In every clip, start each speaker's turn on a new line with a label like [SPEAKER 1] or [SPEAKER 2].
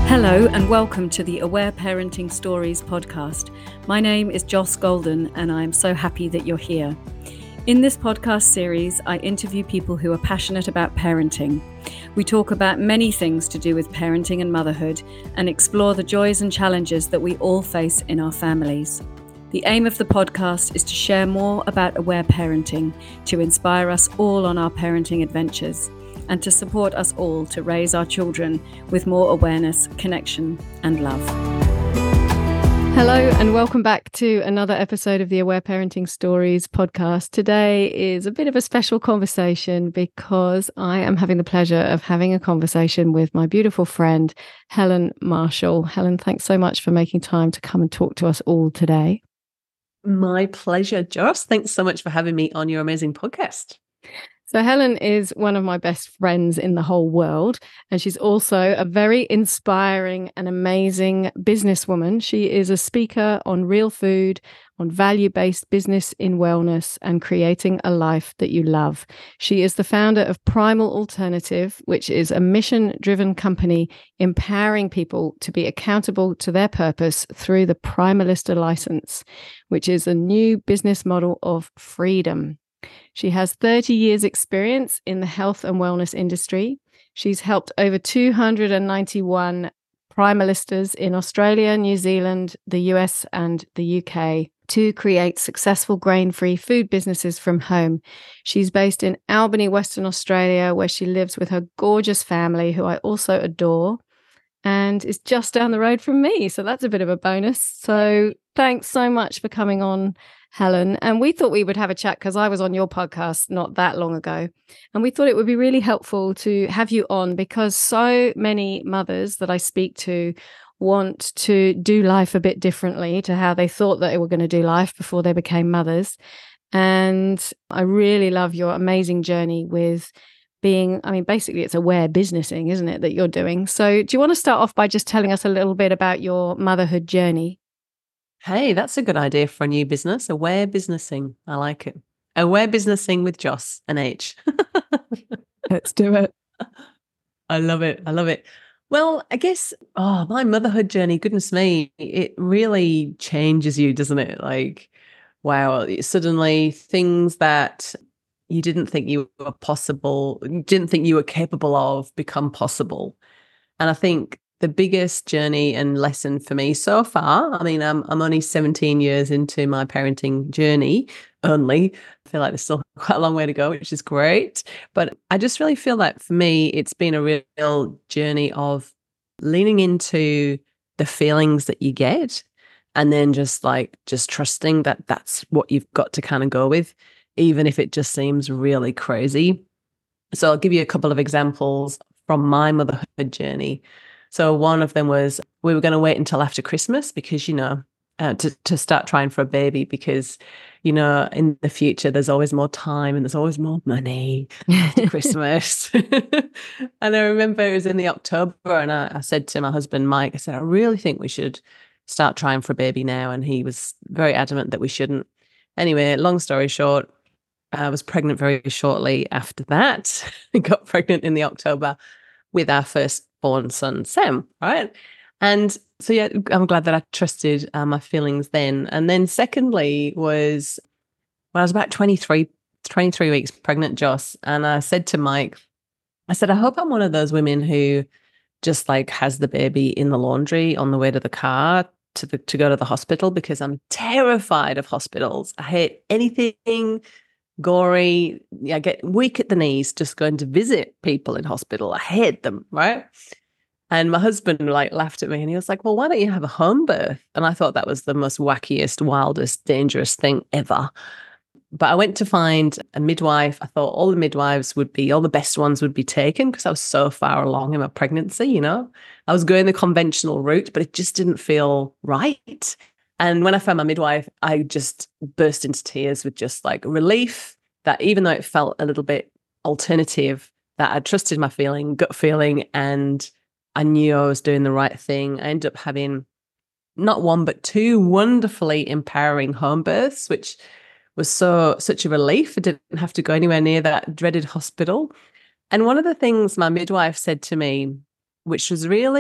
[SPEAKER 1] Hello and welcome to the Aware Parenting Stories podcast. My name is Joss Golden and I am so happy that you're here. In this podcast series, I interview people who are passionate about parenting. We talk about many things to do with parenting and motherhood and explore the joys and challenges that we all face in our families. The aim of the podcast is to share more about aware parenting, to inspire us all on our parenting adventures, and to support us all to raise our children with more awareness, connection, and love. Hello, and welcome back to another episode of the Aware Parenting Stories podcast. Today is a bit of a special conversation because I am having the pleasure of having a conversation with my beautiful friend, Helen Marshall. Helen, thanks so much for making time to come and talk to us all today.
[SPEAKER 2] My pleasure, Joss. Thanks so much for having me on your amazing podcast.
[SPEAKER 1] So Helen is one of my best friends in the whole world, and she's also a very inspiring and amazing businesswoman. She is a speaker on real food, on value-based business in wellness, and creating a life that you love. She is the founder of Primal Alternative, which is a mission-driven company empowering people to be accountable to their purpose through the Primalista license, which is a new business model of freedom. She has 30 years experience in the health and wellness industry. She's helped over 291 primalistas in Australia, New Zealand, the US, and the UK to create successful grain-free food businesses from home. She's based in Albany, Western Australia, where she lives with her gorgeous family, who I also adore, and is just down the road from me. So that's a bit of a bonus. So thanks so much for coming on, Helen. And we thought we would have a chat because I was on your podcast not that long ago. And we thought it would be really helpful to have you on because so many mothers that I speak to want to do life a bit differently to how they thought that they were going to do life before they became mothers. And I really love your amazing journey with being, basically it's aware businessing, isn't it, that you're doing? So do you want to start off by just telling us a little bit about your motherhood journey?
[SPEAKER 2] Hey, that's a good idea for a new business. Aware businessing. I like it. Aware businessing with Joss and H.
[SPEAKER 1] Let's do it.
[SPEAKER 2] I love it. I love it. Well, I guess, my motherhood journey, goodness me, it really changes you, doesn't it? Like, wow, suddenly things that you didn't think you were possible, didn't think you were capable of become possible. And I think the biggest journey and lesson for me so far, I'm only 17 years into my parenting journey only. I feel like there's still quite a long way to go, which is great. But I just really feel that for me, it's been a real journey of leaning into the feelings that you get and then just trusting that that's what you've got to kind of go with, even if it just seems really crazy. So I'll give you a couple of examples from my motherhood journey. So one of them was we were going to wait until after Christmas because, to start trying for a baby because, in the future, there's always more time and there's always more money after Christmas. And I remember it was in the October and I said to my husband, Mike, I said, I really think we should start trying for a baby now. And he was very adamant that we shouldn't. Anyway, long story short, I was pregnant very shortly after that. I got pregnant in the October with our firstborn son, Sam, right? And so, yeah, I'm glad that I trusted my feelings then. And then secondly was when I was about 23 weeks pregnant, Joss, and I said to Mike, I said, I hope I'm one of those women who just has the baby in the laundry on the way to the car to go to the hospital because I'm terrified of hospitals. I hate anything gory. I get weak at the knees just going to visit people in hospital. I hate them, right? And my husband laughed at me and he was like, well, why don't you have a home birth? And I thought that was the most wackiest, wildest, dangerous thing ever. But I went to find a midwife. I thought all the best ones would be taken because I was so far along in my pregnancy, I was going the conventional route, but it just didn't feel right. And when I found my midwife, I just burst into tears with just relief that even though it felt a little bit alternative, that I trusted my gut feeling, and I knew I was doing the right thing. I ended up having not one, but two wonderfully empowering home births, which was such a relief. I didn't have to go anywhere near that dreaded hospital. And one of the things my midwife said to me, which was really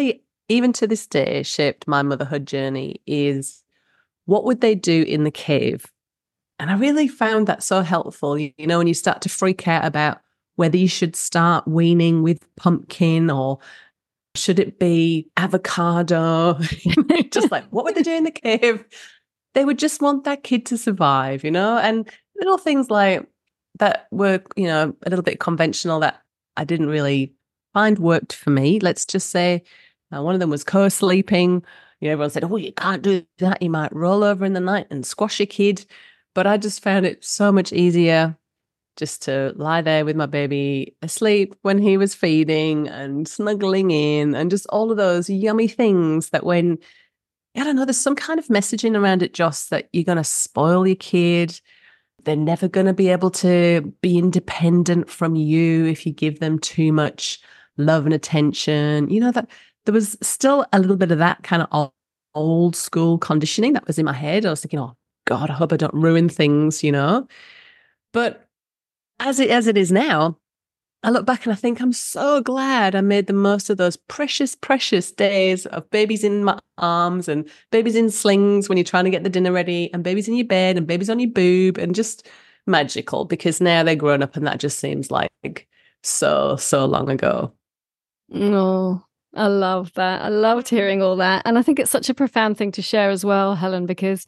[SPEAKER 2] even to this day, shaped my motherhood journey is what would they do in the cave? And I really found that so helpful. You know, when you start to freak out about whether you should start weaning with pumpkin or should it be avocado? Just like, what would they do in the cave? They would just want that kid to survive, you know? And little things like that were, you know, a little bit conventional that I didn't really find worked for me. Let's just say one of them was co-sleeping. You know, everyone said, oh, you can't do that. You might roll over in the night and squash your kid. But I just found it so much easier just to lie there with my baby asleep when he was feeding and snuggling in and just all of those yummy things that when, I don't know, there's some kind of messaging around it, Joss, that you're going to spoil your kid. They're never going to be able to be independent from you if you give them too much love and attention. You know, that there was still a little bit of that kind of old school conditioning that was in my head. I was thinking, oh God, I hope I don't ruin things, you know. But as it is now, I look back and I think I'm so glad I made the most of those precious, precious days of babies in my arms and babies in slings when you're trying to get the dinner ready and babies in your bed and babies on your boob, and just magical, because now they're grown up and that just seems like so long ago.
[SPEAKER 1] Oh, I love that. I loved hearing all that. And I think it's such a profound thing to share as well, Helen, because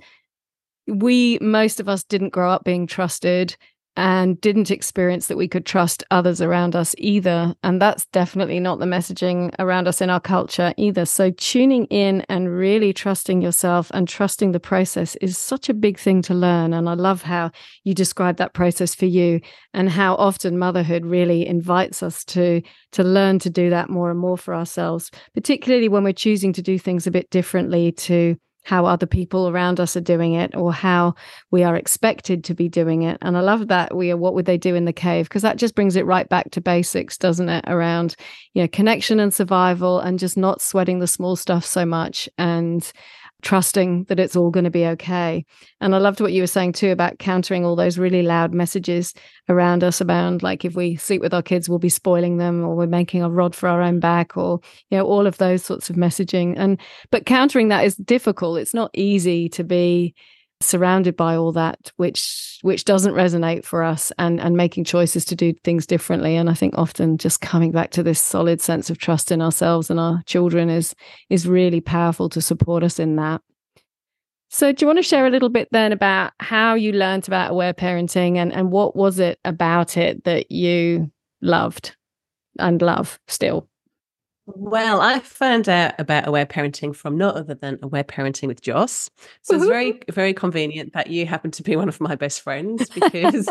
[SPEAKER 1] most of us didn't grow up being trusted and didn't experience that we could trust others around us either. And that's definitely not the messaging around us in our culture either. So tuning in and really trusting yourself and trusting the process is such a big thing to learn. And I love how you describe that process for you and how often motherhood really invites us to learn to do that more and more for ourselves, particularly when we're choosing to do things a bit differently to how other people around us are doing it or how we are expected to be doing it. And I love that what would they do in the cave? Because that just brings it right back to basics, doesn't it? Around, you know, connection and survival and just not sweating the small stuff so much and trusting that it's all going to be okay. And I loved what you were saying too about countering all those really loud messages around us about, like, if we sleep with our kids, we'll be spoiling them, or we're making a rod for our own back, or, you know, all of those sorts of messaging. But countering that is difficult. It's not easy to be surrounded by all that which doesn't resonate for us, and making choices to do things differently. And I think often just coming back to this solid sense of trust in ourselves and our children is really powerful to support us in that. So do you want to share a little bit then about how you learned about aware parenting, and what was it about it that you loved and love still?
[SPEAKER 2] Well, I found out about aware parenting from no other than Aware Parenting with Joss. So it's very, very convenient that you happen to be one of my best friends, because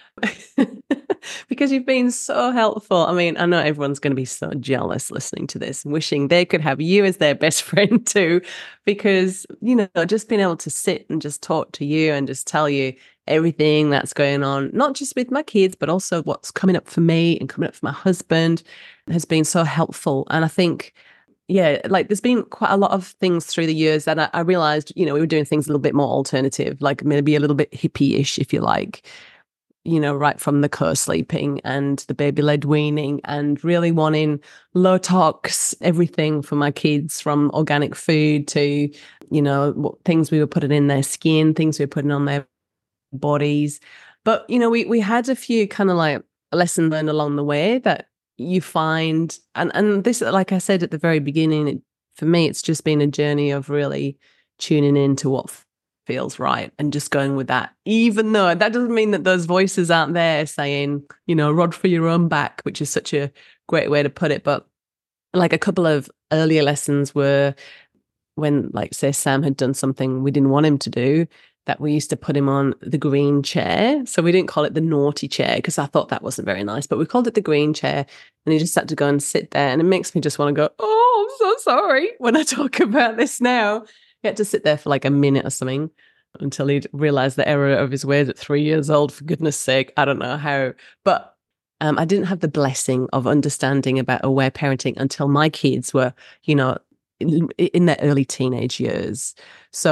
[SPEAKER 2] because you've been so helpful. I mean, I know everyone's going to be so jealous listening to this and wishing they could have you as their best friend too, because, you know, just being able to sit and just talk to you and just tell you everything that's going on, not just with my kids, but also what's coming up for me and coming up for my husband, has been so helpful. And I think, yeah, like there's been quite a lot of things through the years that I realized, you know, we were doing things a little bit more alternative, like maybe a little bit hippie-ish, if you like, you know, right from the co-sleeping and the baby-led weaning and really wanting low tox, everything for my kids, from organic food to, you know, what things we were putting in their skin, things we were putting on their bodies. But, you know, we had a few kind of like lesson learned along the way that you find, and this, like I said at the very beginning, for me, it's just been a journey of really tuning into what feels right and just going with that, even though that doesn't mean that those voices aren't there saying, you know, rod for your own back, which is such a great way to put it. But like a couple of earlier lessons were when, like, say Sam had done something we didn't want him to do, that we used to put him on the green chair. So we didn't call it the naughty chair because I thought that wasn't very nice, but we called it the green chair, and he just had to go and sit there. And it makes me just want to go, oh, I'm so sorry when I talk about this now. He had to sit there for like a minute or something until he'd realized the error of his ways at 3 years old, for goodness sake. I don't know how, but I didn't have the blessing of understanding about aware parenting until my kids were, you know, in their early teenage years. So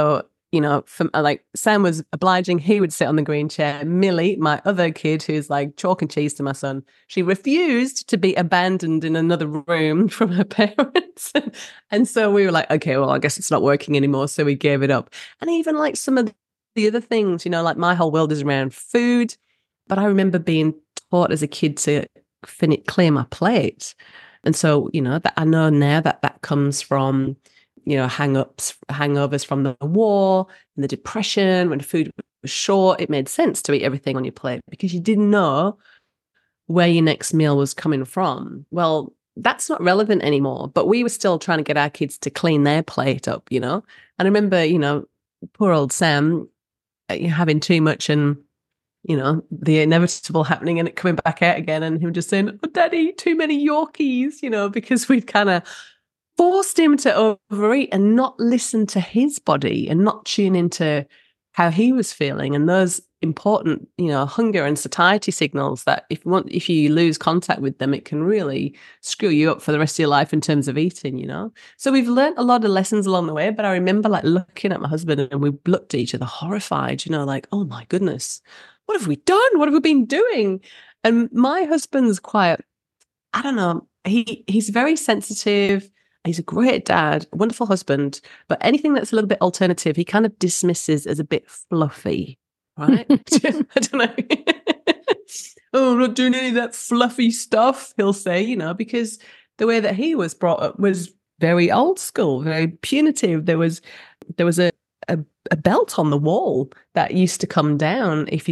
[SPEAKER 2] like Sam was obliging. He would sit on the green chair. Millie, my other kid, who's like chalk and cheese to my son, she refused to be abandoned in another room from her parents. And so we were like, okay, well, I guess it's not working anymore. So we gave it up. And even like some of the other things, like my whole world is around food. But I remember being taught as a kid to clear my plate. And so, that I know now that comes from hangovers from the war and the depression when food was short. It made sense to eat everything on your plate because you didn't know where your next meal was coming from. Well, that's not relevant anymore, but we were still trying to get our kids to clean their plate up, And I remember, poor old Sam having too much and, the inevitable happening and it coming back out again and him just saying, oh, Daddy, too many Yorkies, because we'd kind of forced him to overeat and not listen to his body and not tune into how he was feeling and those important, hunger and satiety signals that if you lose contact with them, it can really screw you up for the rest of your life in terms of eating, So we've learned a lot of lessons along the way, but I remember like looking at my husband and we looked at each other horrified, like, oh my goodness, what have we done? What have we been doing? And my husband's quite, I don't know, he's very sensitive. He's a great dad, a wonderful husband, but anything that's a little bit alternative, he kind of dismisses as a bit fluffy, right? I don't know. Oh, I'm not doing any of that fluffy stuff, he'll say, because the way that he was brought up was very old school, very punitive. There was a belt on the wall that used to come down if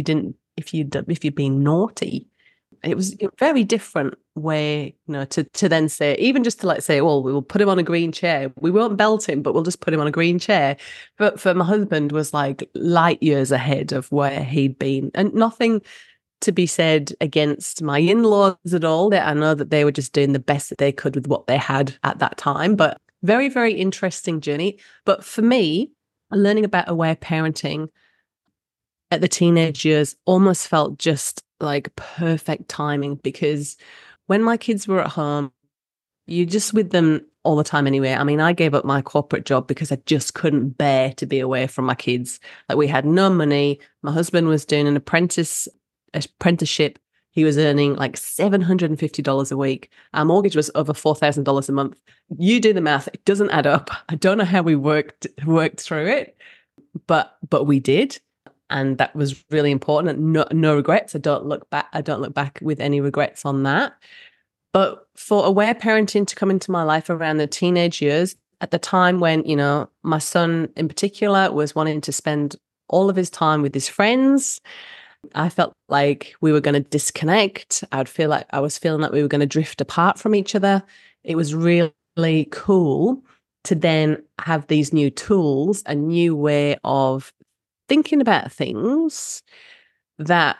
[SPEAKER 2] you'd been naughty. It was a very different way, to then say, even just to like say, well, we will put him on a green chair. We won't belt him, but we'll just put him on a green chair. But for my husband was like light years ahead of where he'd been. And nothing to be said against my in-laws at all. I know that they were just doing the best that they could with what they had at that time. But very, very interesting journey. But for me, learning about aware parenting at the teenage years almost felt just like perfect timing because when my kids were at home, you're just with them all the time anyway. I mean, I gave up my corporate job because I just couldn't bear to be away from my kids. Like we had no money. My husband was doing an apprenticeship. He was earning like $750 a week. Our mortgage was over $4,000 a month. You do the math. It doesn't add up. I don't know how we worked through it, but we did. And that was really important. No regrets. I don't look back with any regrets on that. But for aware parenting to come into my life around the teenage years, at the time when, my son in particular was wanting to spend all of his time with his friends, I felt like we were going to disconnect. I was feeling like we were going to drift apart from each other. It was really cool to then have these new tools, a new way of thinking about things that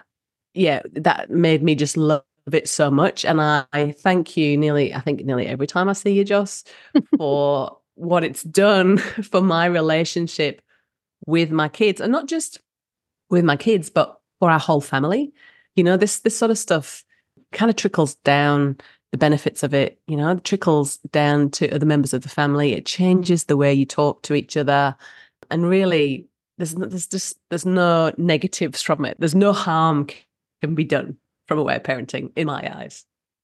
[SPEAKER 2] made me just love it so much. And I thank you nearly every time I see you, Joss, for what it's done for my relationship with my kids, and not just with my kids, but for our whole family. This sort of stuff kind of trickles down, the benefits of it, trickles down to other members of the family. It changes the way you talk to each other. And really, there's no negatives from it. There's no harm can be done from aware parenting in my eyes.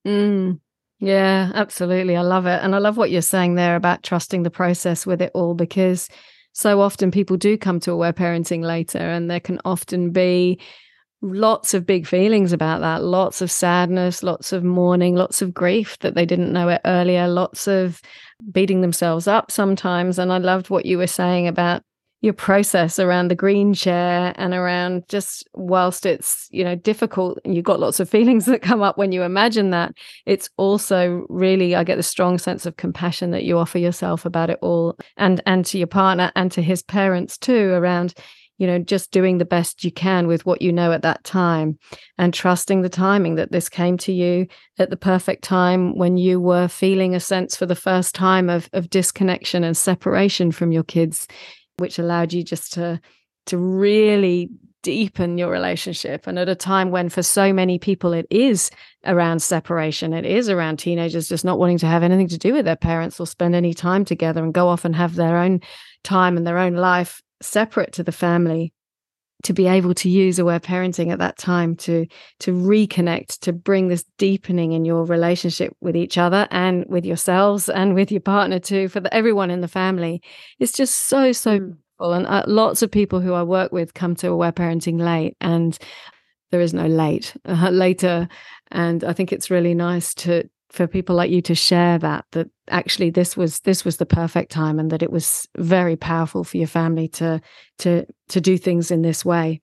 [SPEAKER 1] Yeah, absolutely. I love it. And I love what you're saying there about trusting the process with it all, because so often people do come to aware parenting later and there can often be lots of big feelings about that, lots of sadness, lots of mourning, lots of grief that they didn't know it earlier, lots of beating themselves up sometimes. And I loved what you were saying about your process around the green chair and around just whilst it's, difficult and you've got lots of feelings that come up when you imagine that, it's also really, I get the strong sense of compassion that you offer yourself about it all and to your partner and to his parents too, around, just doing the best you can with what you know at that time and trusting the timing that this came to you at the perfect time when you were feeling a sense for the first time of disconnection and separation from your kids, which allowed you just to really deepen your relationship. And at a time when for so many people it is around separation, it is around teenagers just not wanting to have anything to do with their parents or spend any time together and go off and have their own time and their own life separate to the family, to be able to use aware parenting at that time to reconnect, to bring this deepening in your relationship with each other and with yourselves and with your partner too, for everyone in the family. It's just so beautiful. And lots of people who I work with come to aware parenting late, and there is no later. And I think it's really nice for people like you to share that actually this was the perfect time, and that it was very powerful for your family to do things in this way.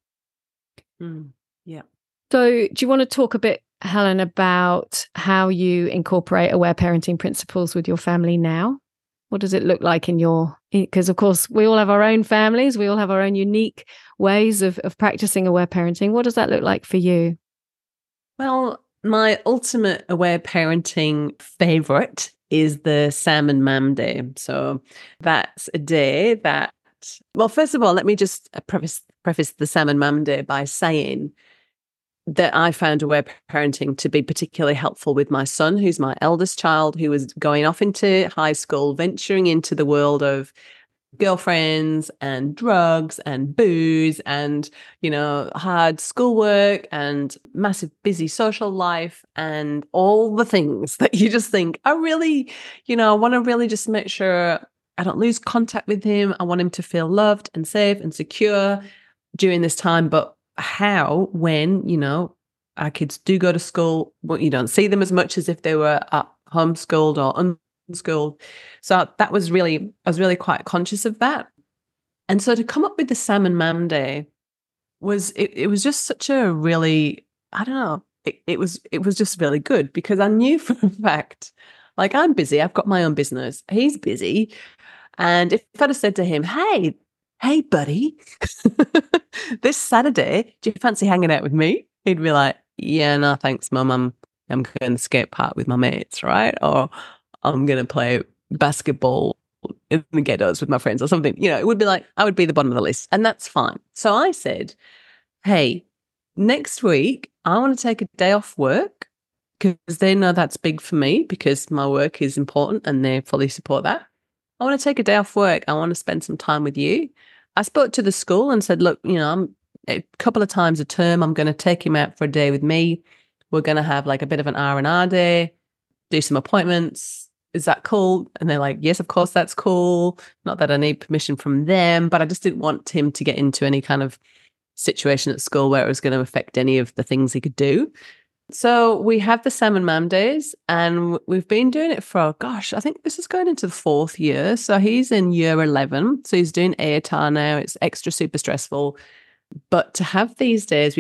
[SPEAKER 2] Yeah. So
[SPEAKER 1] do you want to talk a bit, Helen, about how you incorporate aware parenting principles with your family now? What does it look like because of course we all have our own families, we all have our own unique ways of practicing aware parenting. What does that look like for you?
[SPEAKER 2] Well, my ultimate aware parenting favorite is the Sam and Mam Day. So that's a day that, well, first of all, let me just preface the Sam and Mam Day by saying that I found aware parenting to be particularly helpful with my son, who's my eldest child, who was going off into high school, venturing into the world of girlfriends and drugs and booze and, hard schoolwork and massive busy social life and all the things that you just think, I really, I want to really just make sure I don't lose contact with him. I want him to feel loved and safe and secure during this time. But how, when, our kids do go to school, well, you don't see them as much as if they were homeschooled or unschooled. So I was really quite conscious of that. And so to come up with the Sam and Mam Day was just such a really, I don't know, it was just really good, because I knew for a fact, like, I'm busy, I've got my own business, he's busy. And if I'd have said to him, hey buddy, this Saturday, do you fancy hanging out with me? He'd be like, yeah, no, thanks, Mum. I'm going to the skate park with my mates, right? Or I'm going to play basketball in the ghettos with my friends or something. It would be like, I would be the bottom of the list, and that's fine. So I said, hey, next week, I want to take a day off work, because they know that's big for me, because my work is important and they fully support that. I want to take a day off work. I want to spend some time with you. I spoke to the school and said, look, I'm a couple of times a term, I'm going to take him out for a day with me. We're going to have like a bit of an R&R day, do some appointments. Is that cool? And they're like, yes, of course, that's cool. Not that I need permission from them, but I just didn't want him to get into any kind of situation at school where it was going to affect any of the things he could do. So we have the Sam and Mam Days, and we've been doing it for, I think this is going into the 4th year. So he's in year 11. So he's doing ATAR now. It's extra super stressful. But to have these days,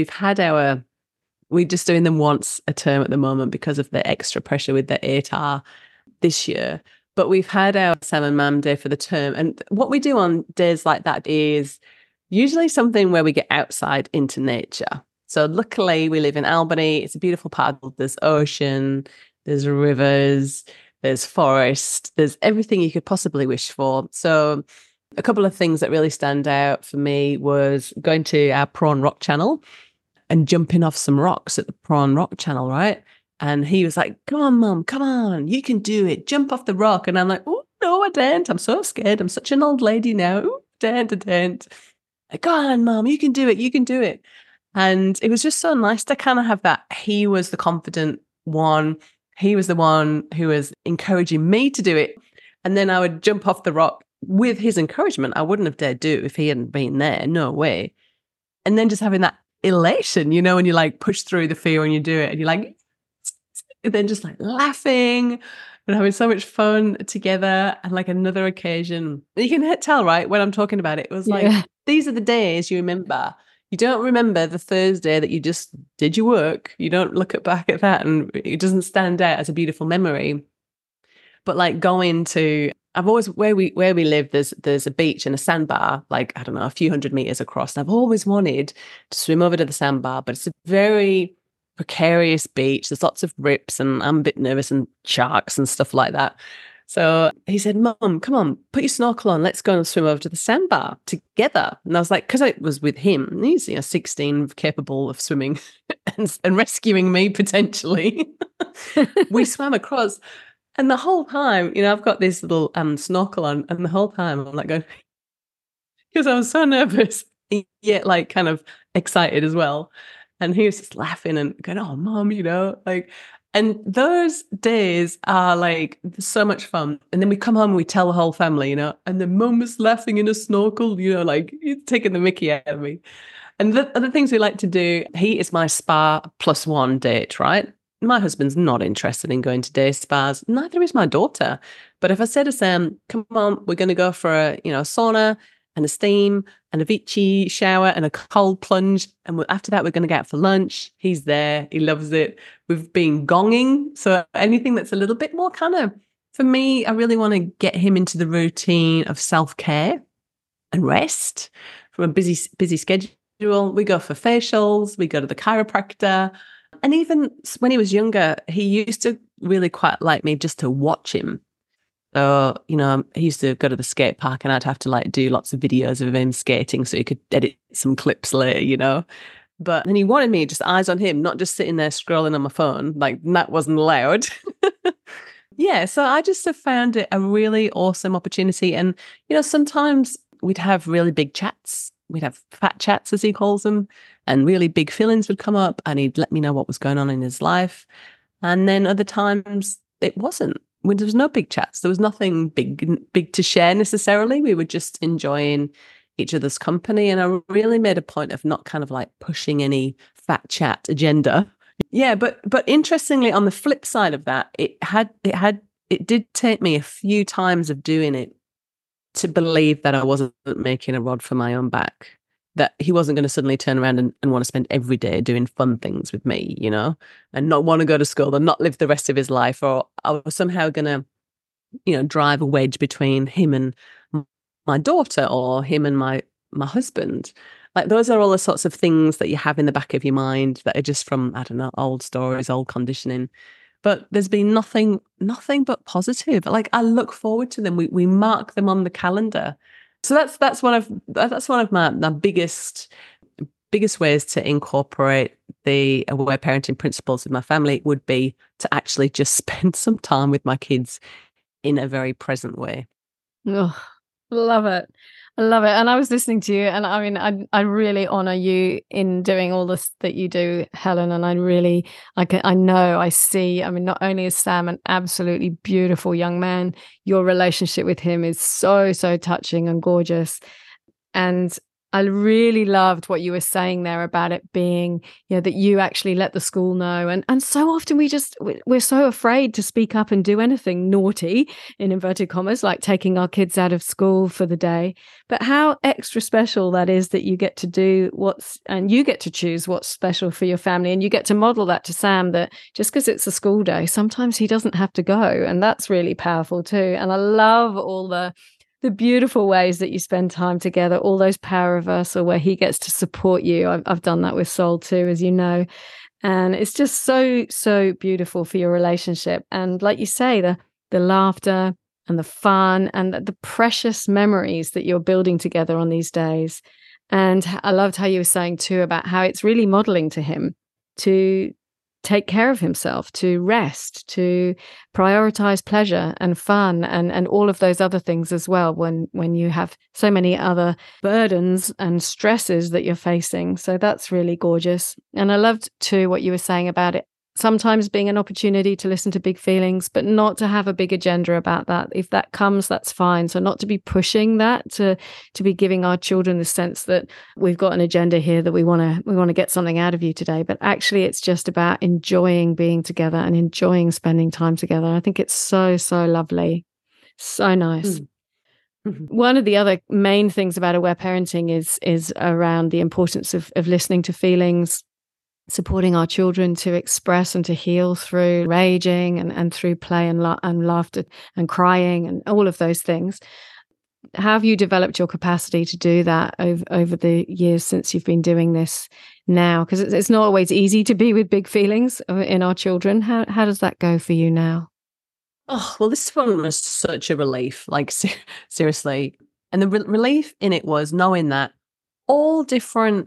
[SPEAKER 2] we're just doing them once a term at the moment because of the extra pressure with the ATAR this year. But we've had our Sam and Mam Day for the term. And what we do on days like that is usually something where we get outside into nature. So luckily we live in Albany. It's a beautiful part. There's ocean, there's rivers, there's forest, there's everything you could possibly wish for. So a couple of things that really stand out for me was going to our Prawn Rock Channel and jumping off some rocks at the Prawn Rock Channel, right? And he was like, come on, Mum, come on, you can do it. Jump off the rock. And I'm like, oh, no, I daren't. I'm so scared. I'm such an old lady now. Oh, daren't. Like, go on, Mum, you can do it. You can do it. And it was just so nice to kind of have that. He was the confident one. He was the one who was encouraging me to do it. And then I would jump off the rock with his encouragement. I wouldn't have dared do it if he hadn't been there. No way. And then just having that elation, when you like push through the fear and you do it, and you're like, and then just like laughing and having so much fun together. And like another occasion, you can tell, right, when I'm talking about it, it was like, these are the days you remember. You don't remember the Thursday that you just did your work. You don't look back at that and it doesn't stand out as a beautiful memory. But like going to, I've always, where we live, there's a beach and a sandbar, like, I don't know, a few hundred meters across. And I've always wanted to swim over to the sandbar, but it's a very precarious beach. There's lots of rips and I'm a bit nervous, and sharks and stuff like that. So he said, Mum, come on, put your snorkel on. Let's go and swim over to the sandbar together. And I was like, because I was with him, and he's 16, capable of swimming and rescuing me potentially. We swam across. And the whole time, I've got this little snorkel on, and the whole time I'm like going, because I was so nervous, yet like kind of excited as well. And he was just laughing and going, "Oh, mom, like." And those days are like so much fun. And then we come home and we tell the whole family, and the mum was laughing in a snorkel, like he's taking the mickey out of me. And the other things we like to do, he is my spa plus one date, right? My husband's not interested in going to day spas. Neither is my daughter. But if I say to Sam, come on, we're going to go for a sauna and a steam and a Vichy shower and a cold plunge. And after that, we're going to go out for lunch. He's there. He loves it. We've been gonging. So anything that's a little bit more kind of, for me, I really want to get him into the routine of self-care and rest from a busy schedule. We go for facials. We go to the chiropractor. And even when he was younger, he used to really quite like me just to watch him. So, he used to go to the skate park and I'd have to like do lots of videos of him skating so he could edit some clips later. But then he wanted me just eyes on him, not just sitting there scrolling on my phone. Like that wasn't allowed. Yeah, so I just have found it a really awesome opportunity. And, sometimes we'd have really big chats. We'd have fat chats, as he calls them, and really big feelings would come up and he'd let me know what was going on in his life. And then other times it wasn't. When there was no big chats, there was nothing big to share necessarily. We were just enjoying each other's company. And I really made a point of not kind of like pushing any fat chat agenda. Yeah, but interestingly, on the flip side of that, it did take me a few times of doing it to believe that I wasn't making a rod for my own back, that he wasn't going to suddenly turn around and want to spend every day doing fun things with me, and not want to go to school and not live the rest of his life, or I was somehow going to, drive a wedge between him and my daughter or him and my husband. Like those are all the sorts of things that you have in the back of your mind that are just from, I don't know, old stories, old conditioning. But there's been nothing but positive. Like I look forward to them. We mark them on the calendar. So that's one of my biggest ways to incorporate the aware parenting principles with my family would be to actually just spend some time with my kids in a very present way.
[SPEAKER 1] Oh, love it. I love it. And I was listening to you, and I mean, I really honor you in doing all this that you do, Helen. And I see, I mean, not only is Sam an absolutely beautiful young man, your relationship with him is so, so touching and gorgeous. And I really loved what you were saying there about it being, that you actually let the school know. And so often we're so afraid to speak up and do anything naughty, in inverted commas, like taking our kids out of school for the day. But how extra special that is that you get to do and you get to choose what's special for your family. And you get to model that to Sam, that just because it's a school day, sometimes he doesn't have to go. And that's really powerful too. And I love all the beautiful ways that you spend time together, all those power reversal where he gets to support you. I've done that with Sol too, as you know. And it's just so, so beautiful for your relationship. And like you say, the laughter and the fun and the precious memories that you're building together on these days. And I loved how you were saying too about how it's really modeling to him to take care of himself, to rest, to prioritize pleasure and fun and all of those other things as well when you have so many other burdens and stresses that you're facing. So that's really gorgeous. And I loved too what you were saying about it sometimes being an opportunity to listen to big feelings, but not to have a big agenda about that. If that comes, that's fine. So not to be pushing that, to be giving our children the sense that we've got an agenda here, that we want to get something out of you today. But actually, it's just about enjoying being together and enjoying spending time together. I think it's so, so lovely. So nice. Mm-hmm. One of the other main things about aware parenting is around the importance of listening to feelings, supporting our children to express and to heal through raging and through play and laughter and crying and all of those things. How have you developed your capacity to do that over the years since you've been doing this now? Because it's not always easy to be with big feelings in our children. How does that go for you now?
[SPEAKER 2] Oh, well, this one was such a relief, like seriously. And the relief in it was knowing that all different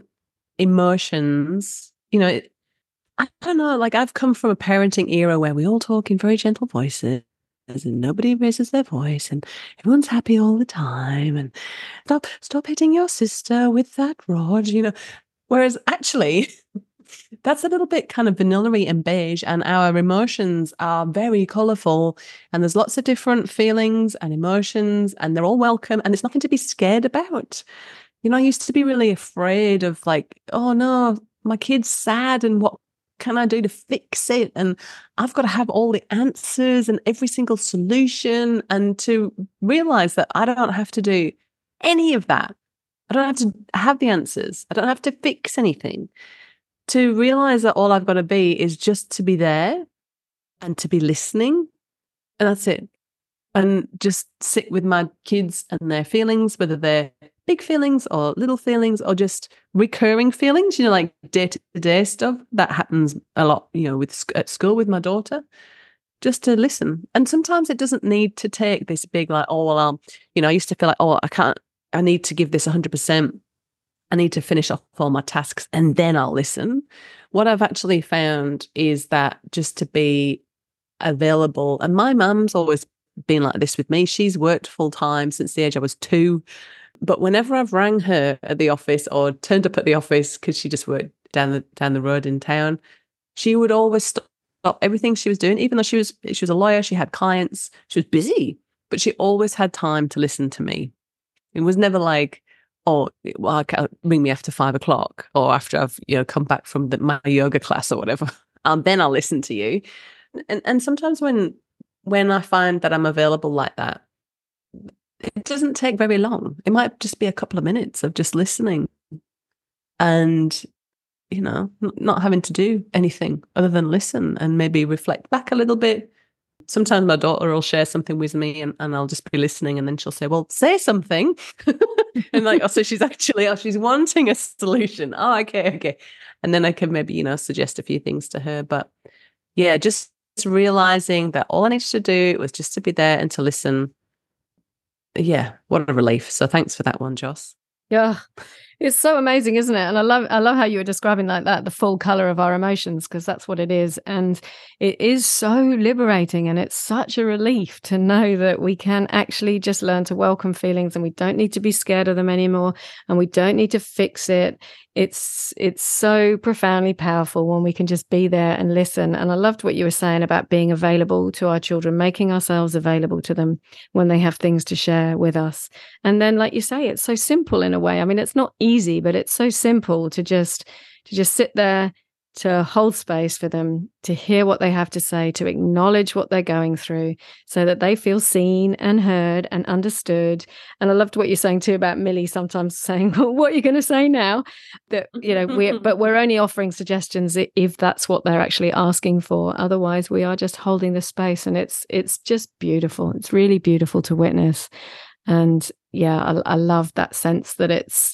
[SPEAKER 2] emotions, I don't know, like I've come from a parenting era where we all talk in very gentle voices and nobody raises their voice and everyone's happy all the time and stop hitting your sister with that rod, Whereas actually, that's a little bit kind of vanilla-y and beige, and our emotions are very colourful, and there's lots of different feelings and emotions, and they're all welcome, and there's nothing to be scared about. I used to be really afraid of like, oh no, my kid's sad, and what can I do to fix it? And I've got to have all the answers and every single solution, and to realize that I don't have to do any of that. I don't have to have the answers. I don't have to fix anything. To realize that all I've got to be is just to be there and to be listening. And that's it. And just sit with my kids and their feelings, whether they're big feelings or little feelings or just recurring feelings, like day-to-day stuff. That happens a lot, at school with my daughter, just to listen. And sometimes it doesn't need to take this big, like, oh, well, I used to feel like, I need to give this 100%. I need to finish off all my tasks and then I'll listen. What I've actually found is that just to be available, and my mum's always been like this with me. She's worked full time since the age I was 2. But whenever I've rang her at the office or turned up at the office, because she just worked down the road in town, she would always stop everything she was doing, even though she was a lawyer, she had clients, she was busy, but she always had time to listen to me. It was never like, oh, well, ring me after 5 o'clock or after I've come back from my yoga class or whatever. Then I'll listen to you. And sometimes when I find that I'm available like that, it doesn't take very long. It might just be a couple of minutes of just listening and, not having to do anything other than listen and maybe reflect back a little bit. Sometimes my daughter will share something with me and I'll just be listening, and then she'll say, well, say something. And like, so she's wanting a solution. Oh, okay. And then I can maybe, suggest a few things to her. But yeah, just realizing that all I needed to do was just to be there and to listen. Yeah, what a relief. So thanks for that one, Joss.
[SPEAKER 1] Yeah, it's so amazing, isn't it? And I love how you were describing like that, the full color of our emotions, because that's what it is. And it is so liberating, and it's such a relief to know that we can actually just learn to welcome feelings, and we don't need to be scared of them anymore, and we don't need to fix it. It's so profoundly powerful when we can just be there and listen. And I loved what you were saying about being available to our children, making ourselves available to them when they have things to share with us. And then, like you say, it's so simple in a way. I mean, it's not easy, but it's so simple to just sit there, to hold space for them, to hear what they have to say, to acknowledge what they're going through so that they feel seen and heard and understood. And I loved what you're saying too about Millie sometimes saying, well, what are you going to say now? That, but we're only offering suggestions if that's what they're actually asking for. Otherwise, we are just holding the space, and it's just beautiful. It's really beautiful to witness. And yeah, I love that sense that it's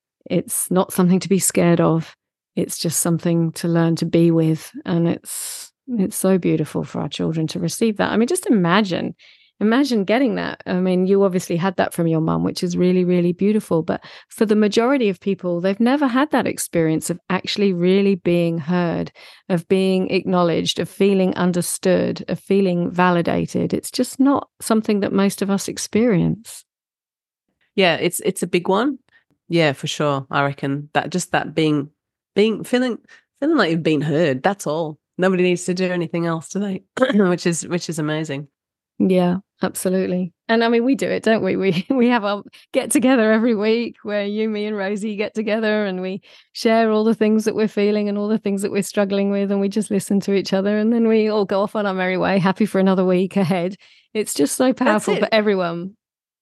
[SPEAKER 1] not something to be scared of. It's just something to learn to be with. And it's so beautiful for our children to receive that. I mean, just imagine getting that. I mean, you obviously had that from your mum, which is really, really beautiful. But for the majority of people, they've never had that experience of actually really being heard, of being acknowledged, of feeling understood, of feeling validated. It's just not something that most of us experience.
[SPEAKER 2] Yeah, it's a big one. Yeah, for sure. I reckon that being feeling like you've been heard. That's all. Nobody needs to do anything else, do they? which is amazing.
[SPEAKER 1] Yeah, absolutely. And I mean, we do it, don't we? We have our get together every week where you, me, and Rosie get together and we share all the things that we're feeling and all the things that we're struggling with, and we just listen to each other, and then we all go off on our merry way, happy for another week ahead. It's just so powerful for everyone.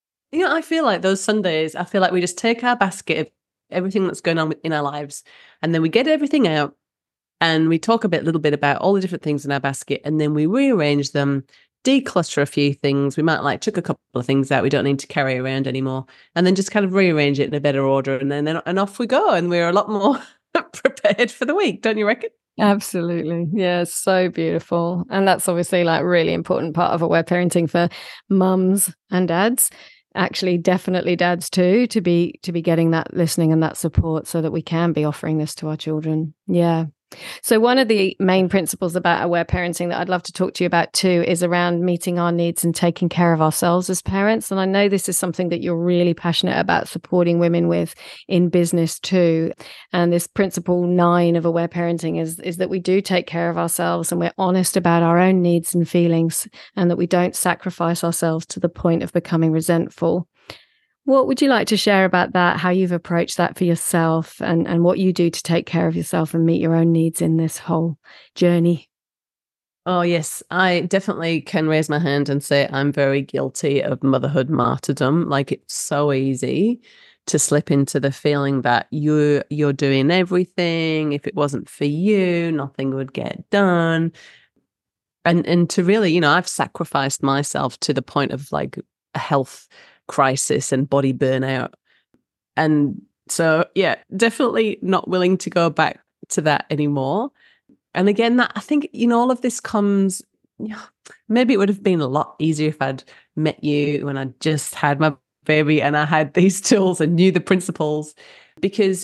[SPEAKER 2] I feel like those Sundays, we just take our basket of everything that's going on in our lives, and then we get everything out and we talk a little bit about all the different things in our basket, and then we rearrange them, declutter a few things. We might chuck a couple of things out we don't need to carry around anymore, and then just kind of rearrange it in a better order, and off we go, and we're a lot more prepared for the week, don't you reckon?
[SPEAKER 1] Absolutely. Yeah, it's so beautiful. And that's obviously like really important part of aware parenting for mums and dads. Actually, definitely dads too, to be getting that listening and that support so that we can be offering this to our children. Yeah. So, one of the main principles about aware parenting that I'd love to talk to you about too is around meeting our needs and taking care of ourselves as parents. And I know this is something that you're really passionate about supporting women with in business too. And this principle 9 of aware parenting is that we do take care of ourselves and we're honest about our own needs and feelings, and that we don't sacrifice ourselves to the point of becoming resentful. What would you like to share about that, how you've approached that for yourself, and what you do to take care of yourself and meet your own needs in this whole journey?
[SPEAKER 2] Oh, yes. I definitely can raise my hand and say I'm very guilty of motherhood martyrdom. Like, it's so easy to slip into the feeling that you're doing everything. If it wasn't for you, nothing would get done. And to really, I've sacrificed myself to the point of like a health crisis and body burnout. And so, yeah, definitely not willing to go back to that anymore. And again, that I think, all of this comes, maybe it would have been a lot easier if I'd met you when I just had my baby and I had these tools and knew the principles, because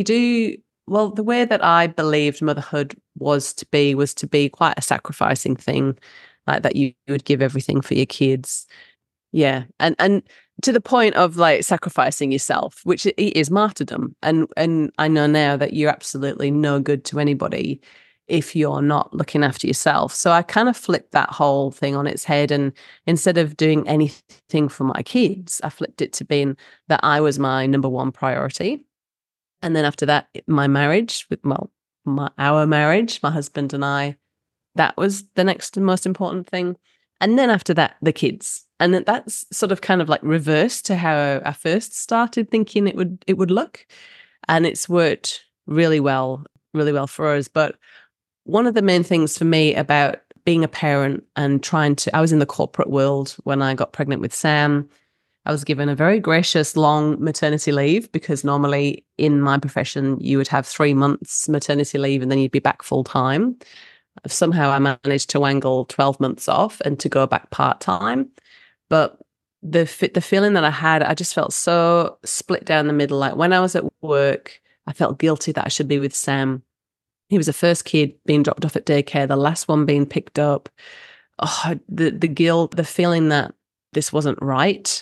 [SPEAKER 2] the way that I believed motherhood was to be quite a sacrificing thing, like that you would give everything for your kids. Yeah. And to the point of like sacrificing yourself, which is martyrdom. And I know now that you're absolutely no good to anybody if you're not looking after yourself. So I kind of flipped that whole thing on its head. And instead of doing anything for my kids, I flipped it to being that I was my number one priority. And then after that, my marriage, our marriage, my husband and I, that was the next most important thing. And then after that, the kids. And then that's sort of kind of like reverse to how I first started thinking it would look. And it's worked really well for us. But one of the main things for me about being a parent and I was in the corporate world when I got pregnant with Sam. I was given a very gracious long maternity leave, because normally in my profession, you would have 3 months maternity leave and then you'd be back full time. Somehow I managed to wangle 12 months off and to go back part-time. But the feeling that I had, I just felt so split down the middle. Like when I was at work, I felt guilty that I should be with Sam. He was the first kid being dropped off at daycare, the last one being picked up. Oh, the guilt, the feeling that this wasn't right,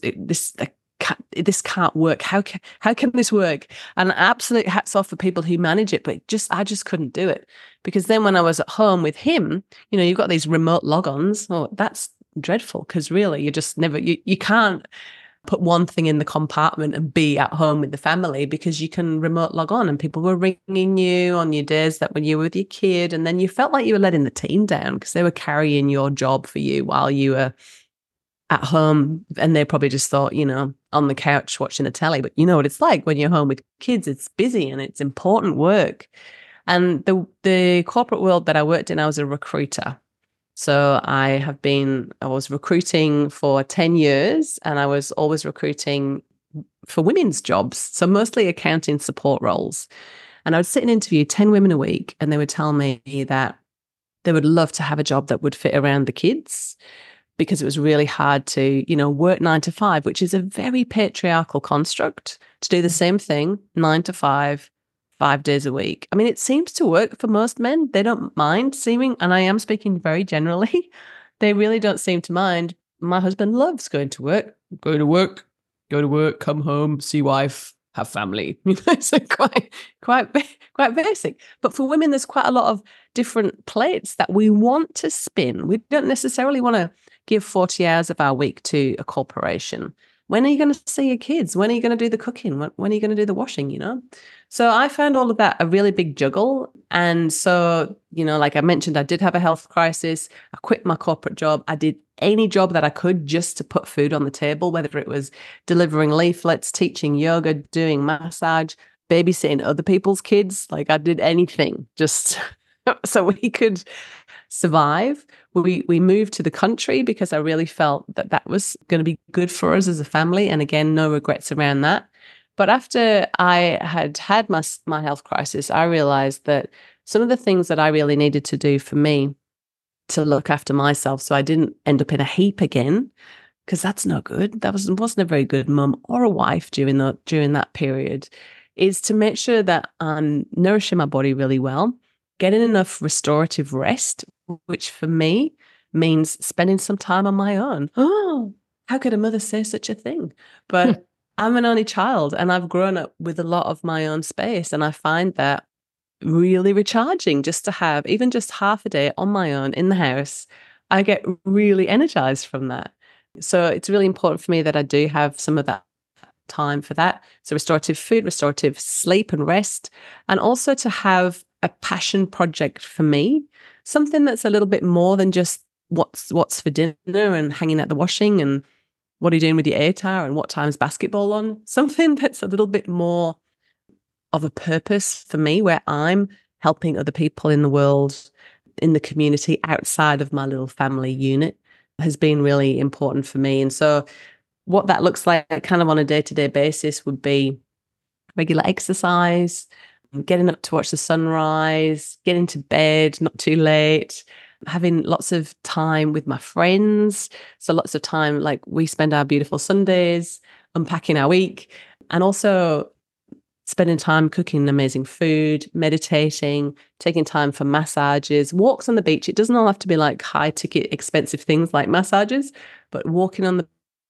[SPEAKER 2] this can't work. How can this work? And absolute hats off for people who manage it, but I just couldn't do it. Because then when I was at home with him, you've got these remote logons. Oh, that's dreadful, because really you can't put one thing in the compartment and be at home with the family, because you can remote log on and people were ringing you on your days that when you were with your kid, and then you felt like you were letting the team down because they were carrying your job for you while you were at home, and they probably just thought, on the couch watching the telly. But you know what it's like when you're home with kids, it's busy and it's important work. And the corporate world that I worked in, I was a recruiter. So I was recruiting for 10 years, and I was always recruiting for women's jobs. So mostly accounting support roles. And I would sit and interview 10 women a week, and they would tell me that they would love to have a job that would fit around the kids, because it was really hard to, work 9 to 5, which is a very patriarchal construct, to do the same thing 9 to 5, 5 days a week. I mean, it seems to work for most men. They don't mind seeming, and I am speaking very generally, they really don't seem to mind. My husband loves going to work, come home, see wife, have family. It's quite basic. But for women, there's quite a lot of different plates that we want to spin. We don't necessarily want to give 40 hours of our week to a corporation. When are you going to see your kids? When are you going to do the cooking? When are you going to do the washing, So I found all of that a really big juggle. And so, like I mentioned, I did have a health crisis. I quit my corporate job. I did any job that I could just to put food on the table, whether it was delivering leaflets, teaching yoga, doing massage, babysitting other people's kids. Like I did anything just so we could survive. We moved to the country because I really felt that was going to be good for us as a family. And again, no regrets around that. But after I had my health crisis, I realized that some of the things that I really needed to do for me to look after myself so I didn't end up in a heap again, because that's no good. That wasn't a very good mum or a wife during that period, is to make sure that I'm nourishing my body really well. getting enough restorative rest, which for me means spending some time on my own. Oh, how could a mother say such a thing? But I'm an only child and I've grown up with a lot of my own space. And I find that really recharging just to have even just half a day on my own in the house. I get really energized from that. So it's really important for me that I do have some of that time for that. So restorative food, restorative sleep and rest, and also to have a passion project for me, something that's a little bit more than just what's for dinner and hanging out the washing and what are you doing with your ATAR and what time's basketball on. Something that's a little bit more of a purpose for me, where I'm helping other people in the world, in the community outside of my little family unit, has been really important for me. And so what that looks like kind of on a day-to-day basis would be regular exercise, getting up to watch the sunrise, getting to bed not too late, having lots of time with my friends. So lots of time, like we spend our beautiful Sundays unpacking our week, and also spending time cooking amazing food, meditating, taking time for massages, walks on the beach. It doesn't all have to be like high ticket, expensive things like massages, but walking on the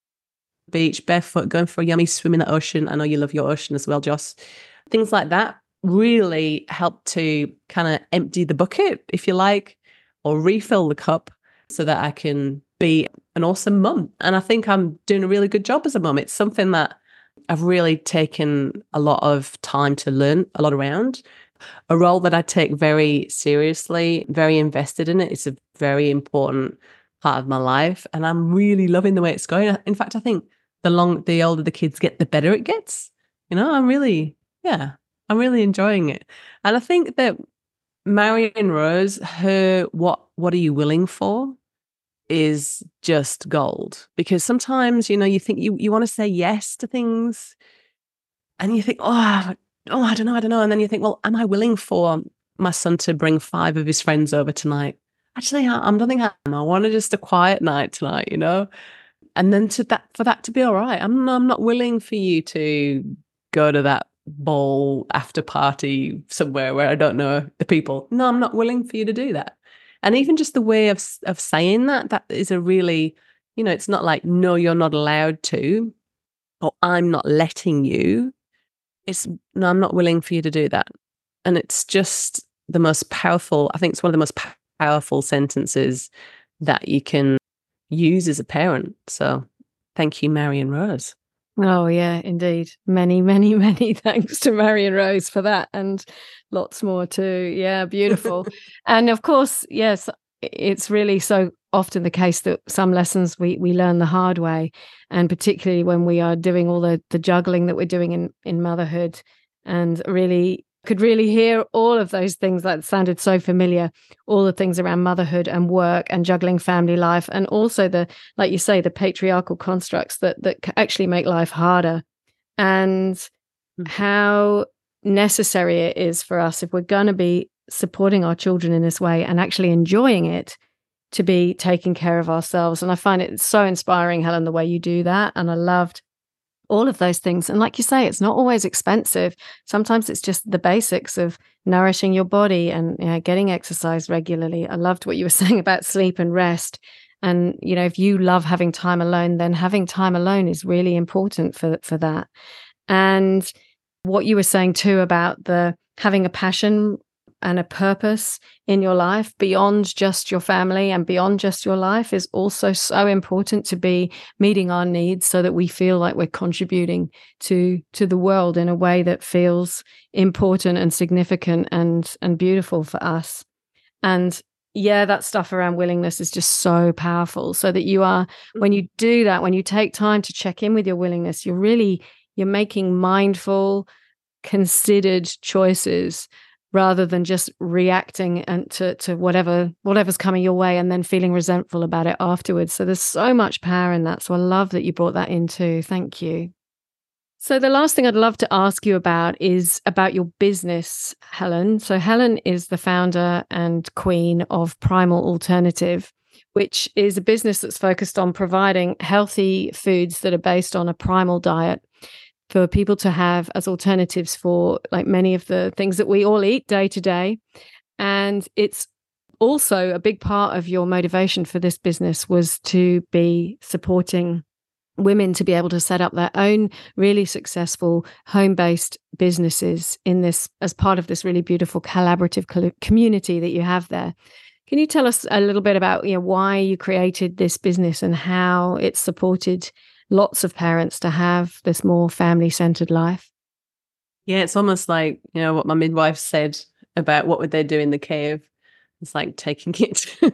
[SPEAKER 2] beach, barefoot, going for a yummy swim in the ocean. I know you love your ocean as well, Joss. Things like that really help to kind of empty the bucket, if you like, or refill the cup so that I can be an awesome mum. And I think I'm doing a really good job as a mum. It's something that I've really taken a lot of time to learn a lot around. A role that I take very seriously, very invested in it. It's a very important part of my life. And I'm really loving the way it's going. In fact, I think the older the kids get, the better it gets. I'm really enjoying it. And I think that Marion Rose, her what are you willing for is just gold. Because sometimes, you think you want to say yes to things and you think, I don't know. And then you think, well, am I willing for my son to bring 5 of his friends over tonight? Actually, I don't think I am. I want just a quiet night tonight, And then for that to be all right. I'm not willing for you to go to that ball after party somewhere where I don't know the people. No, I'm not willing for you to do that. And even just the way of saying that is a really, it's not like, no, you're not allowed to, or I'm not letting you. It's, no, I'm not willing for you to do that. And it's just the most powerful, I think it's one of the most powerful sentences that you can use as a parent. So thank you, Marion Rose.
[SPEAKER 1] Oh, yeah, indeed. Many, many, many thanks to Marion Rose for that, and lots more too. Yeah, beautiful. And of course, yes, it's really so often the case that some lessons we learn the hard way, and particularly when we are doing all the juggling that we're doing in motherhood, and really could really hear all of those things that sounded so familiar, all the things around motherhood and work and juggling family life, and also like you say, the patriarchal constructs that actually make life harder, and how necessary it is for us, if we're going to be supporting our children in this way and actually enjoying it, to be taking care of ourselves. And I find it so inspiring, Helen, the way you do that. And I loved all of those things. And like you say, it's not always expensive. Sometimes it's just the basics of nourishing your body and getting exercise regularly. I loved what you were saying about sleep and rest. And, if you love having time alone, then having time alone is really important for that. And what you were saying too about having a passion and a purpose in your life beyond just your family and beyond just your life is also so important, to be meeting our needs so that we feel like we're contributing to the world in a way that feels important and significant and beautiful for us. And yeah, that stuff around willingness is just so powerful, so that you are, when you do that, when you take time to check in with your willingness, you're making mindful, considered choices, rather than just reacting and to whatever's coming your way and then feeling resentful about it afterwards. So there's so much power in that. So I love that you brought that in too. Thank you. So the last thing I'd love to ask you about is about your business, Helen. So Helen is the founder and queen of Primal Alternative, which is a business that's focused on providing healthy foods that are based on a primal diet for people to have as alternatives for like many of the things that we all eat day to day. And it's also a big part of your motivation for this business was to be supporting women to be able to set up their own really successful home-based businesses in this as part of this really beautiful collaborative community that you have there. Can you tell us a little bit about, why you created this business and how it supported lots of parents to have this more family-centered life?
[SPEAKER 2] Yeah, it's almost like, what my midwife said about what would they do in the cave. It's like taking it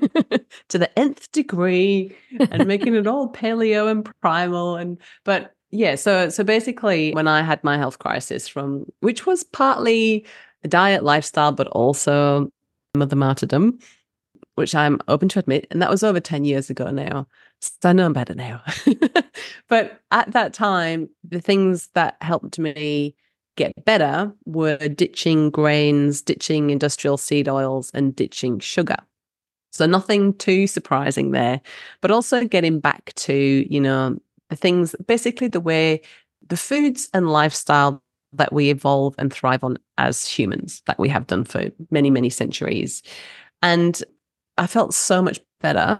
[SPEAKER 2] to the nth degree and making it all paleo and primal. But yeah, so basically when I had my health crisis which was partly a diet lifestyle, but also mother martyrdom, which I'm open to admit, and that was over 10 years ago now. So I know I'm better now. But at that time, the things that helped me get better were ditching grains, ditching industrial seed oils, and ditching sugar. So nothing too surprising there, but also getting back to, the things, basically the way the foods and lifestyle that we evolve and thrive on as humans, that we have done for many, many centuries. And I felt so much better.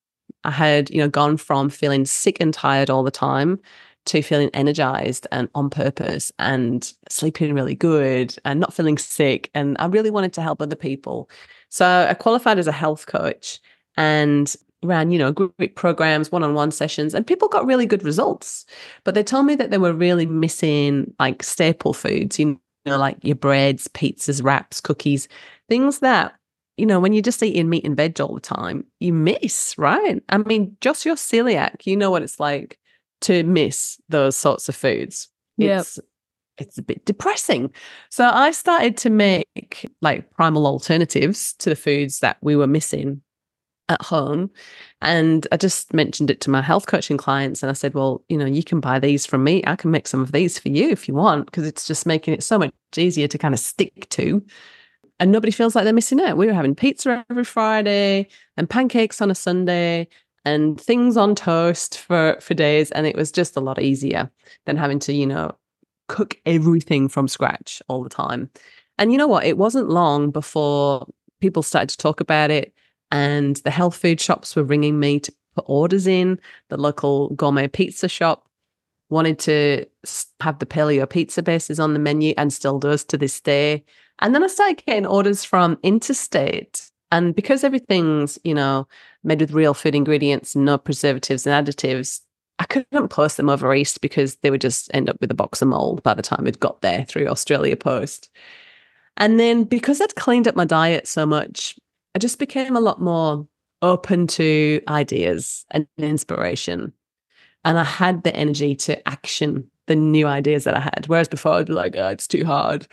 [SPEAKER 2] I had, gone from feeling sick and tired all the time to feeling energized and on purpose and sleeping really good and not feeling sick. And I really wanted to help other people. So I qualified as a health coach and ran, group programs, one-on-one sessions, and people got really good results. But they told me that they were really missing like staple foods, like your breads, pizzas, wraps, cookies, things that, when you're just eating meat and veg all the time, you miss, right? I mean, just your celiac, you know what it's like to miss those sorts of foods.
[SPEAKER 1] Yep.
[SPEAKER 2] It's a bit depressing. So I started to make like primal alternatives to the foods that we were missing at home. And I just mentioned it to my health coaching clients. And I said, well, you can buy these from me. I can make some of these for you if you want, because it's just making it so much easier to kind of stick to. And nobody feels like they're missing out. We were having pizza every Friday and pancakes on a Sunday and things on toast for days. And it was just a lot easier than having to, cook everything from scratch all the time. And you know what? It wasn't long before people started to talk about it, and the health food shops were ringing me to put orders in. The local gourmet pizza shop wanted to have the paleo pizza bases on the menu and still does to this day. And then I started getting orders from interstate. And because everything's, made with real food ingredients, no preservatives and additives, I couldn't post them over East because they would just end up with a box of mold by the time it got there through Australia Post. And then because I'd cleaned up my diet so much, I just became a lot more open to ideas and inspiration. And I had the energy to action the new ideas that I had. Whereas before I'd be like, oh, it's too hard.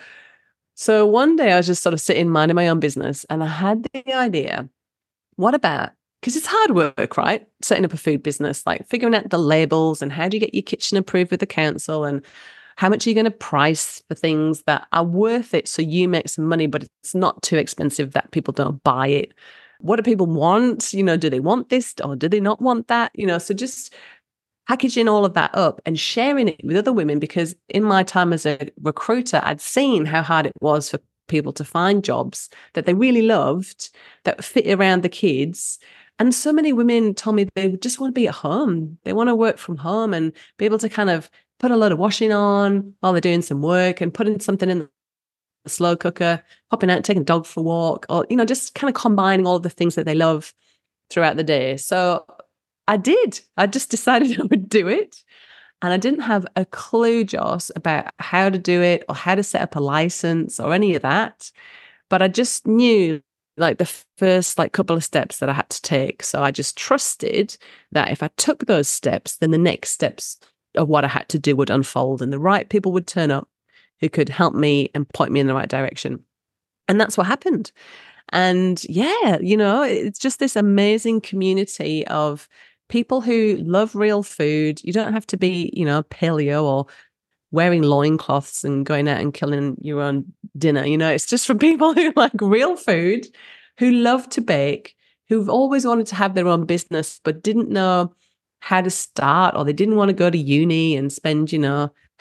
[SPEAKER 2] So one day I was just sort of sitting minding my own business and I had the idea, what about, because it's hard work, right? Setting up a food business, like figuring out the labels and how do you get your kitchen approved with the council and how much are you going to price for things that are worth it so you make some money, but it's not too expensive that people don't buy it. What do people want? Do they want this or do they not want that? So just packaging all of that up and sharing it with other women, because in my time as a recruiter, I'd seen how hard it was for people to find jobs that they really loved, that fit around the kids. And so many women told me they just want to be at home. They want to work from home and be able to kind of put a load of washing on while they're doing some work and putting something in the slow cooker, popping out, taking a dog for a walk, or, just kind of combining all of the things that they love throughout the day. So I did. I just decided I would do it. And I didn't have a clue, Joss, about how to do it or how to set up a license or any of that. But I just knew like the first couple of steps that I had to take. So I just trusted that if I took those steps, then the next steps of what I had to do would unfold and the right people would turn up who could help me and point me in the right direction. And that's what happened. And yeah, it's just this amazing community of people who love real food. You don't have to be, paleo or wearing loincloths and going out and killing your own dinner. It's just for people who like real food, who love to bake, who've always wanted to have their own business, but didn't know how to start, or they didn't want to go to uni and spend,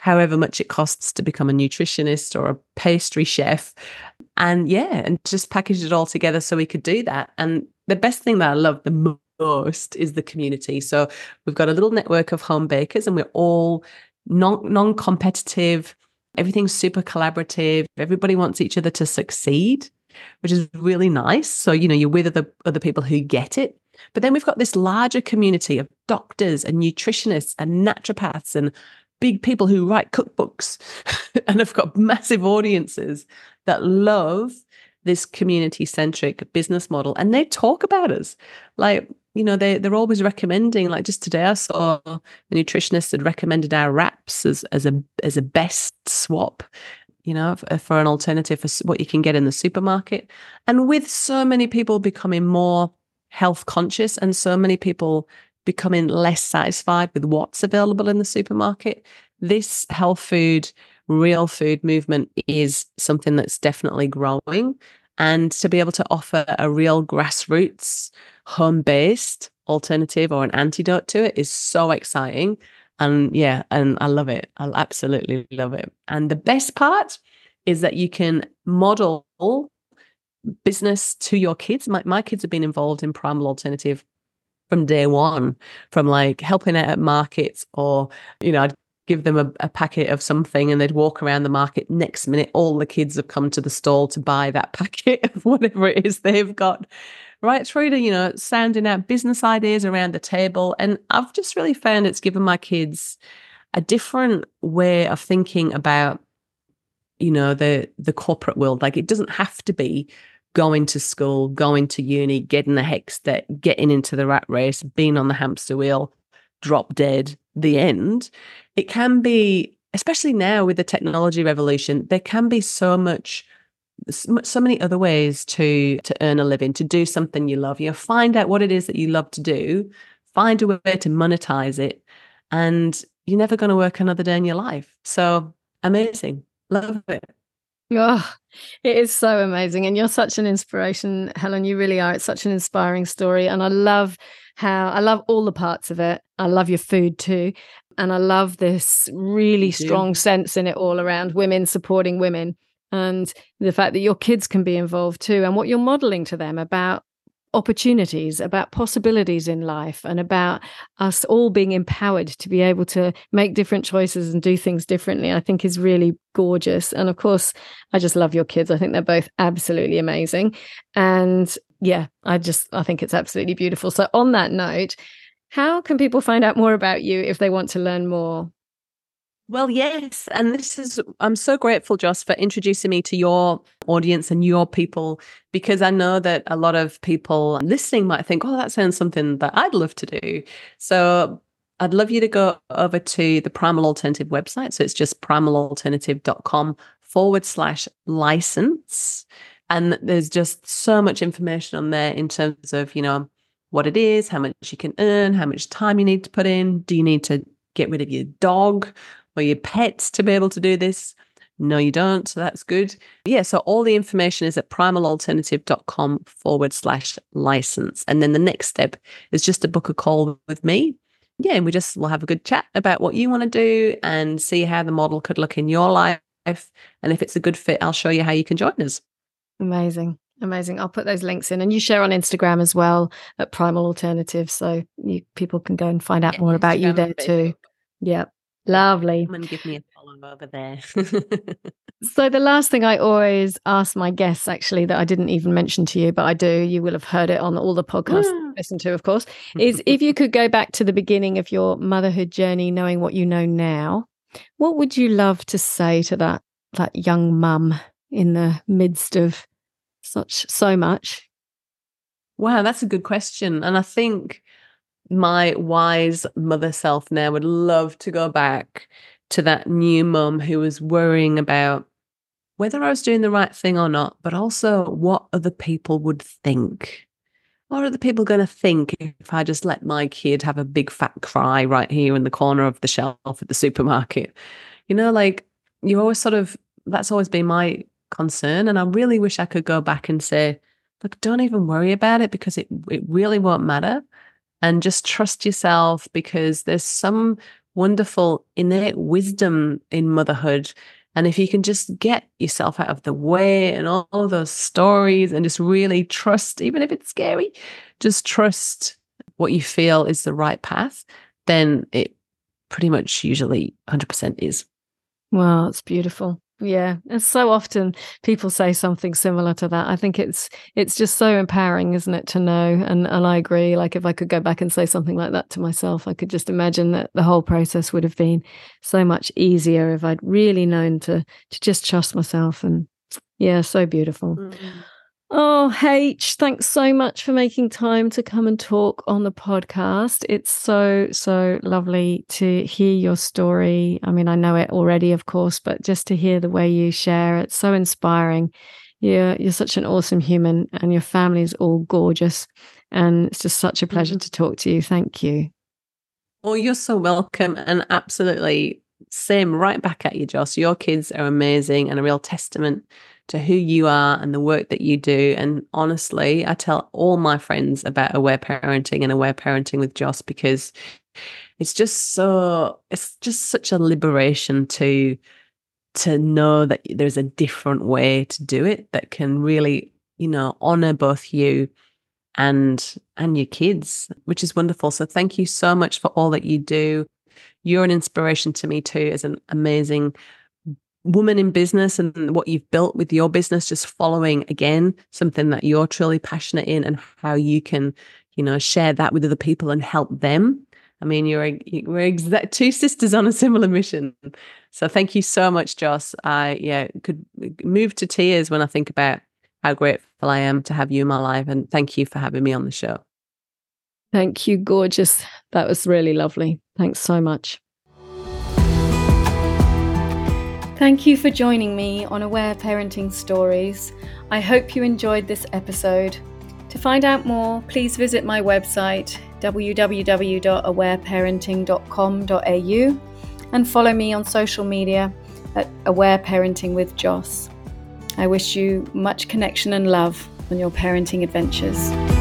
[SPEAKER 2] however much it costs to become a nutritionist or a pastry chef. And just packaged it all together so we could do that. And the best thing that I love the most is the community. So we've got a little network of home bakers, and we're all non-competitive. Everything's super collaborative. Everybody wants each other to succeed, which is really nice. So, you're with other people who get it. But then we've got this larger community of doctors and nutritionists and naturopaths and big people who write cookbooks. And I've got massive audiences that love this community-centric business model. And they talk about us. Like, they're always recommending, like just today I saw a nutritionist had recommended our wraps as a best swap, for an alternative for what you can get in the supermarket. And with so many people becoming more health conscious and so many people becoming less satisfied with what's available in the supermarket, this health food, real food movement is something that's definitely growing. And to be able to offer a real grassroots, home-based alternative or an antidote to it is so exciting. And and I love it. I absolutely love it. And the best part is that you can model business to your kids. My kids have been involved in Primal Alternative from day one, from like helping out at markets, or, I'd give them a packet of something and they'd walk around the market. Next minute, all the kids have come to the stall to buy that packet of whatever it is they've got, right through to, sounding out business ideas around the table. And I've just really found it's given my kids a different way of thinking about, the corporate world. Like, it doesn't have to be going to school, going to uni, getting the HECS, getting into the rat race, being on the hamster wheel, drop dead, the end. It can be, especially now with the technology revolution, there can be so many other ways to earn a living, to do something you love. Find out what it is that you love to do, find a way to monetize it, and you're never going to work another day in your life. So amazing. Love it.
[SPEAKER 1] Oh, it is so amazing. And you're such an inspiration, Helen. You really are. It's such an inspiring story. And I love all the parts of it. I love your food too. And I love this really strong sense in it all around women supporting women, and the fact that your kids can be involved too, and what you're modeling to them about opportunities, about possibilities in life, and about us all being empowered to be able to make different choices and do things differently, I think is really gorgeous. And of course, I just love your kids. I think they're both absolutely amazing. And I think it's absolutely beautiful. So on that note, how can people find out more about you if they want to learn more?
[SPEAKER 2] Well, yes. And I'm so grateful, Joss, for introducing me to your audience and your people, because I know that a lot of people listening might think, oh, that sounds something that I'd love to do. So I'd love you to go over to the Primal Alternative website. So it's just primalalternative.com/license. And there's just so much information on there in terms of, what it is, how much you can earn, how much time you need to put in. Do you need to get rid of your dog or your pets to be able to do this? No, you don't. So that's good. So all the information is at primalalternative.com/license. And then the next step is just to book a call with me. And we'll have a good chat about what you want to do and see how the model could look in your life. And if it's a good fit, I'll show you how you can join us.
[SPEAKER 1] Amazing. I'll put those links in, and you share on Instagram as well at Primal Alternative, so people can go and find out more about Instagram, you there too. Yeah, lovely.
[SPEAKER 2] Come and give me a follow over there.
[SPEAKER 1] So the last thing I always ask my guests, actually, that I didn't even mention to you, but I do, you will have heard it on all the podcasts you listen to, of course, is if you could go back to the beginning of your motherhood journey, knowing what you know now, what would you love to say to that young mum in the midst of so much?
[SPEAKER 2] Wow, that's a good question. And I think my wise mother self now would love to go back to that new mum who was worrying about whether I was doing the right thing or not, but also what other people would think. What are other people going to think if I just let my kid have a big fat cry right here in the corner of the shelf at the supermarket? You always that's always been my concern. And I really wish I could go back and say, look, don't even worry about it, because it really won't matter. And just trust yourself, because there's some wonderful innate wisdom in motherhood. And if you can just get yourself out of the way and all those stories and just really trust, even if it's scary, just trust what you feel is the right path, then it pretty much usually 100% is.
[SPEAKER 1] Wow, it's beautiful. Yeah, and so often people say something similar to that. I think it's just so empowering, isn't it, to know? And I agree. Like if I could go back and say something like that to myself, I could just imagine that the whole process would have been so much easier if I'd really known to just trust myself. And yeah, so beautiful. Mm-hmm. Oh, H, thanks so much for making time to come and talk on the podcast. It's so, so lovely to hear your story. I mean, I know it already, of course, but just to hear the way you share, it's so inspiring. You're such an awesome human, and your family is all gorgeous. And it's just such a pleasure to talk to you. Thank you.
[SPEAKER 2] Oh, you're so welcome. And absolutely same right back at you, Joss. Your kids are amazing and a real testament to who you are and the work that you do. And honestly, I tell all my friends about Aware Parenting and Aware Parenting with Joss, because it's just such a liberation to know that there's a different way to do it that can really, honor both you and your kids, which is wonderful. So thank you so much for all that you do. You're an inspiration to me too, as an amazing woman in business, and what you've built with your business, just following again something that you're truly passionate in, and how you can, share that with other people and help them. I mean, we're two sisters on a similar mission. So thank you so much, Joss. I could move to tears when I think about how grateful I am to have you in my life, and thank you for having me on the show.
[SPEAKER 1] Thank you, gorgeous. That was really lovely. Thanks so much. Thank you for joining me on Aware Parenting Stories. I hope you enjoyed this episode. To find out more, please visit my website, www.awareparenting.com.au, and follow me on social media at Aware Parenting with Joss. I wish you much connection and love on your parenting adventures.